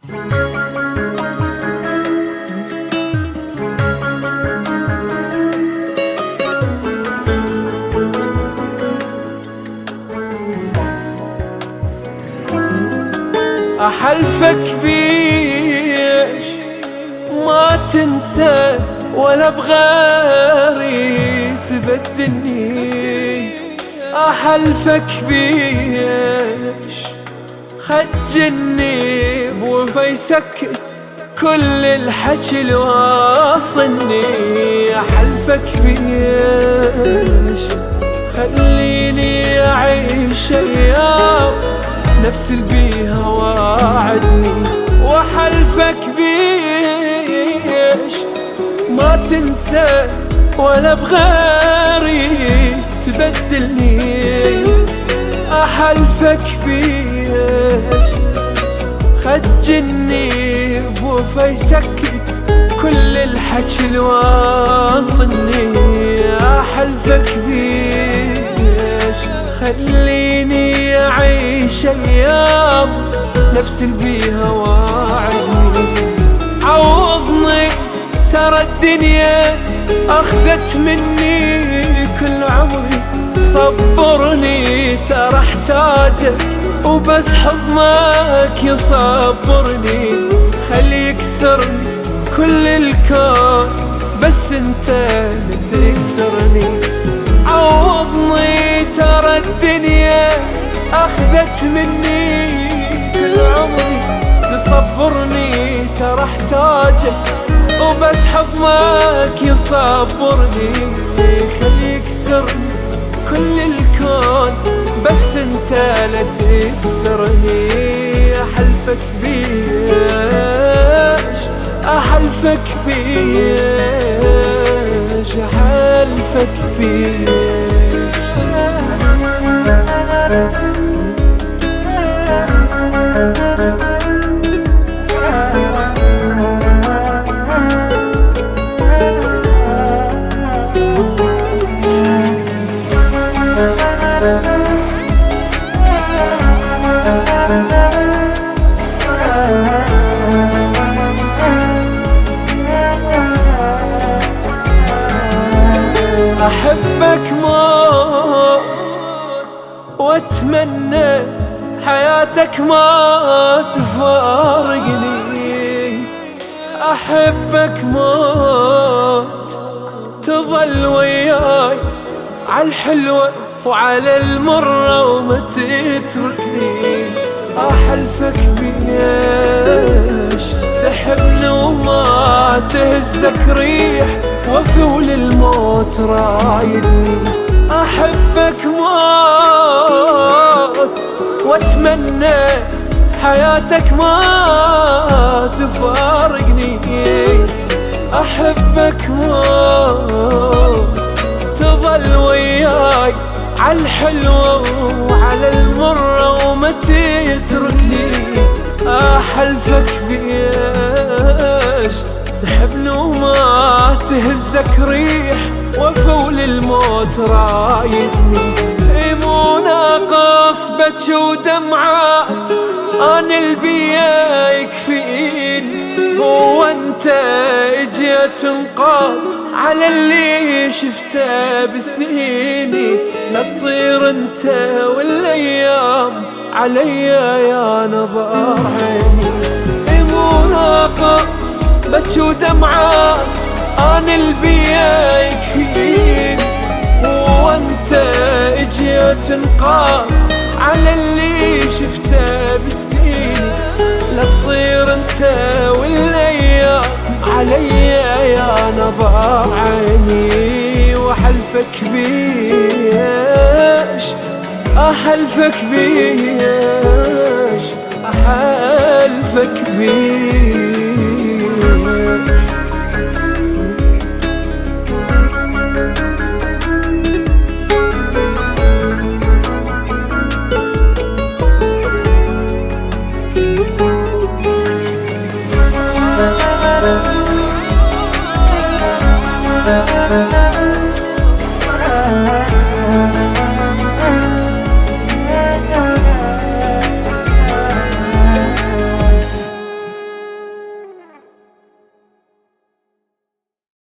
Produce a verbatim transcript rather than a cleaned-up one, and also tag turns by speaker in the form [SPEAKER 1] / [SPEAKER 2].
[SPEAKER 1] أحلفك بيش ما تنسى ولا بغيري تبدلني. أحلفك بيش خجلني بوفا يسكت كل الحكي اللي واصلني. أحلفك بيش خليني أعيش أيام نفس اللي بيها واعدني. وحلفك بيش ما تنسى ولا بغيري تبدلني. أحلفك بيش خجلني بوفا يسكت كل الحكي اللي واصلني. أحلفك بيش خليني أعيش أيام نفس اللي بيها واعدني. عوضني ترى الدنيا أخذت مني كل عمري. صبرني ترى احتاجك وبس حضنك يصبرني. خلي يكسرني كل الكون بس انت اللي تكسرني. عوضني ترى الدنيا أخذت مني كل عمري. تصبرني ترى احتاجك وبس حضنك يصبرني. خلي يكسرني كل الكون بس انت لا تكسرني. أحلفك بيش أحلفك بيش أحلفك بيش. أحبك موت واتمنى حياتك ما تفارقني. أحبك موت تظل وياي عالحلوة وعلى المرة وما تتركني. أحلفك بيش تحبني وما تهزك ريح وفي وللموت رايدني. أحبك موت واتمنى حياتك ما تفارقني. أحبك موت تظل وياي عالحلوة وعلى المرة وما تتركني. أحلفك بيش تحبني وما تهزك ريح وفول الموت رايدني. مو ناقص بكي ودمعات أنا البيا يكفيني. هو أنت اجيت تنقاض على اللي شفته بسنيني. لا تصير أنت والأيام عليا يا نظر عيني. مو ناقص بكي ودمعات أنا البيا يكفيني. وانت اجيت تنقاض على اللي شفته بسنيني. لا تصير انت والايام عليا يا نظر عيني. وحلفك بيش أحلفك بيش